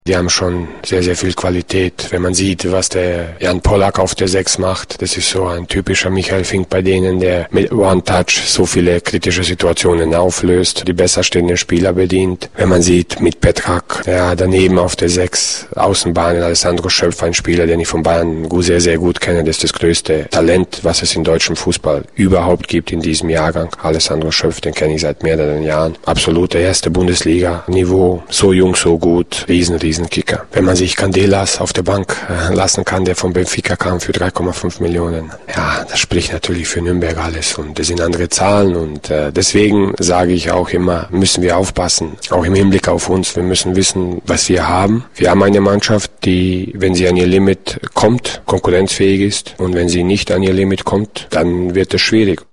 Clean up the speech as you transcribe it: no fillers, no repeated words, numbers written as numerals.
Die haben schon sehr, sehr viel Qualität. Wenn man sieht, was der Jan Pollak auf der 6 macht, das ist so ein typischer Michael Fink bei denen, der mit One-Touch so viele kritische Situationen auflöst, die besser stehenden Spieler bedient. Wenn man sieht, mit Petrak, der daneben auf der 6 Außenbahn, Alessandro Schöpf, ein Spieler, den ich von Bayern sehr, sehr gut kenne, das ist das größte Talent, was es in deutschem Fußball überhaupt gibt in diesem Jahrgang. Alessandro Schöpf, den kenne ich seit mehreren Jahren. Absolute erste Bundesliga-Niveau, so jung, so gut, riesen Kicker. Wenn man sich Candelas auf der Bank lassen kann, der von Benfica kam für 3,5 Millionen. Ja, das spricht natürlich für Nürnberg alles und das sind andere Zahlen und deswegen sage ich auch immer, müssen wir aufpassen, auch im Hinblick auf uns. Wir müssen wissen, was wir haben. Wir haben eine Mannschaft, die, wenn sie an ihr Limit kommt, konkurrenzfähig ist und wenn sie nicht an ihr Limit kommt, dann wird es schwierig.